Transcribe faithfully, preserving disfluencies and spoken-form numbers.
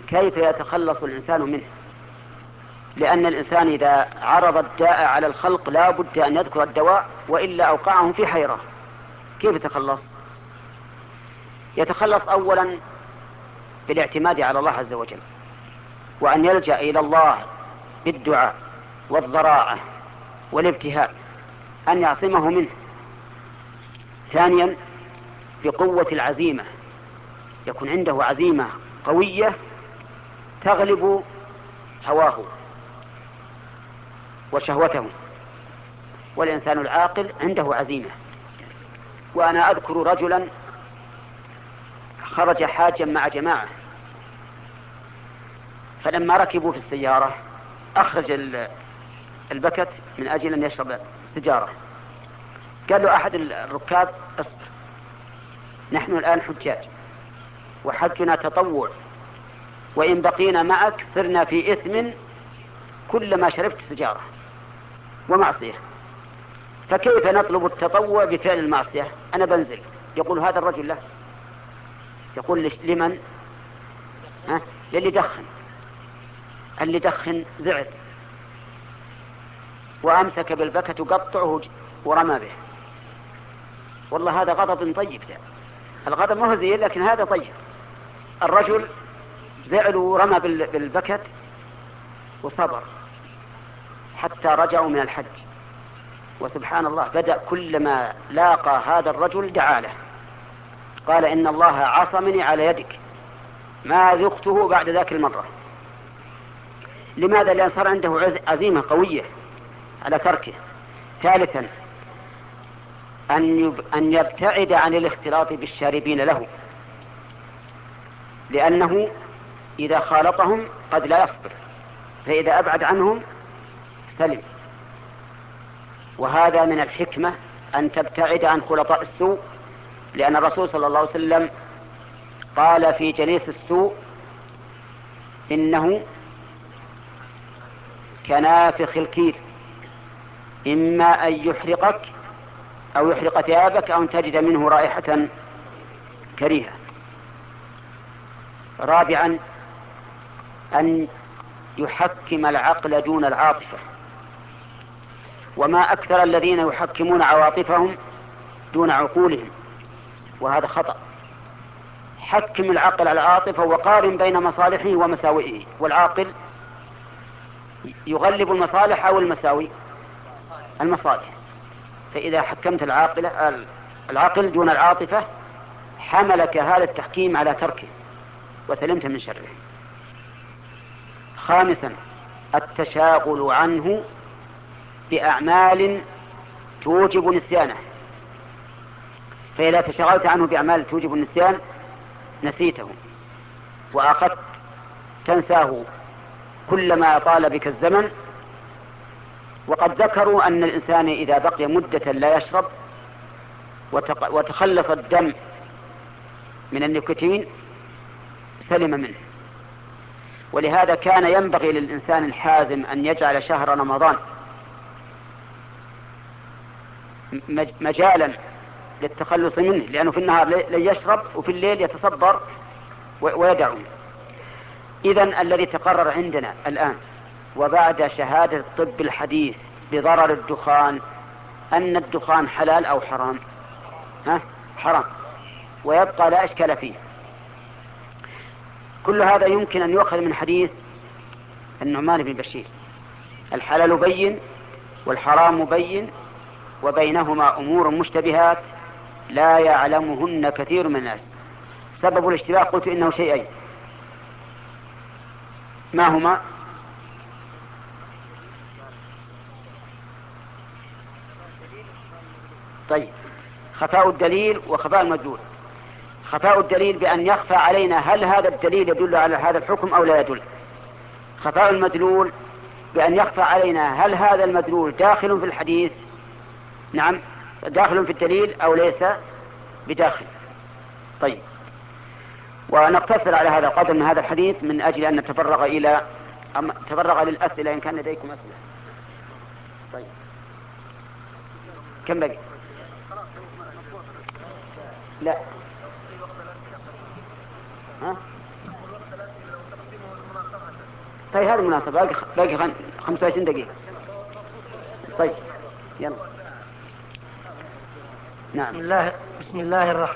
كيف يتخلص الإنسان منه؟ لأن الإنسان إذا عرض الداء على الخلق لا بد أن يذكر الدواء، وإلا أوقعهم في حيرة. كيف يتخلص؟ يتخلص أولا بالاعتماد على الله عز وجل، وأن يلجأ إلى الله بالدعاء والضراعة والابتهاء أن يعصمه منه. ثانيا بقوة العزيمة، يكون عنده عزيمة قوية تغلب هواه وشهوته، والإنسان العاقل عنده عزيمة. وأنا أذكر رجلا خرج حاجا مع جماعة، فلما ركبوا في السيارة أخرج البكت من أجل أن يشرب سجارة. قال له أحد الركاب: اصبر، نحن الآن حجاج وحجنا تطوع، وإن بقينا معك صرنا في إثم كلما شربت سجارة ومعصية، فكيف نطلب التطوع بفعل المعصية؟ أنا بنزل. يقول هذا الرجل له، يقول لمن؟ ها؟ للي دخن. اللي دخن زعل وأمسك بالبكة وقطعه ورمى به. والله هذا غضب طيب، ده الغضب ما هو زين، لكن هذا طيب. الرجل زعل ورمى بالبكت وصبر حتى رجعوا من الحج. وسبحان الله بدأ كلما لاقى هذا الرجل دعا له، قال: إن الله عصمني على يدك، ما ذقته بعد ذاك المرة. لماذا؟ لأن صار عنده عزيمة قوية على تركه. ثالثا أن يبتعد عن الاختلاط بالشاربين له، لأنه إذا خالطهم قد لا يصبر، فإذا أبعد عنهم سلم. وهذا من الحكمة أن تبتعد عن خلطاء السوء، لأن الرسول صلى الله عليه وسلم قال في جليس السوء: إنه كنافخ الكير، إما أن يحرقك أو يحرق ثيابك أو أن تجد منه رائحة كريهة. رابعا أن يحكم العقل دون العاطفة، وما أكثر الذين يحكمون عواطفهم دون عقولهم، وهذا خطأ. حكم العقل على العاطفة وقارن بين مصالحه ومساوئه، والعاقل يغلب المصالح أو المساوي المصالح. فإذا حكمت العاقل العقل دون العاطفة حملك هذا التحكيم على تركه وسلمت من شره. خامسا التشاغل عنه بأعمال توجب نسيانه، فإذا تشغلت عنه بأعمال توجب النسيان نسيته وأخذت تنساه كلما طال بك الزمن. وقد ذكروا أن الإنسان إذا بقي مدة لا يشرب وتخلص الدم من النيكوتين سلم منه. ولهذا كان ينبغي للإنسان الحازم أن يجعل شهر رمضان مجالا للتخلص منه، لأنه في النهار لا يشرب وفي الليل يتصبر ويدعو. إذن الذي تقرر عندنا الآن وبعد شهادة الطب الحديث بضرر الدخان أن الدخان حلال أو حرام؟ ها؟ حرام، ويبقى لا إشكال فيه. كل هذا يمكن أن يؤخذ من حديث النعمان بن بشير: الحلال بين والحرام بين وبينهما أمور مشتبهات لا يعلمهن كثير من الناس. سبب الاشتباه قلت إنه شيئين، ما هما؟ طيب، خفاء الدليل وخفاء المدلول. خفاء الدليل بأن يخفى علينا هل هذا الدليل يدل على هذا الحكم أو لا يدل. خفاء المدلول بأن يخفى علينا هل هذا المدلول داخل في الحديث، نعم داخل في الدليل أو ليس بداخل. طيب، ونقتصر على هذا القدر من هذا الحديث من أجل أن نتفرغ إلى أم تفرغ للأسئلة إن كان لديكم أسئلة. طيب، كم بقي؟ لا. ها؟ طيب هذه المناسبة باقي باقي خم... خمسة وعشرين دقيقة. طيب يلا. نعم. بسم الله بسم الله الرحمن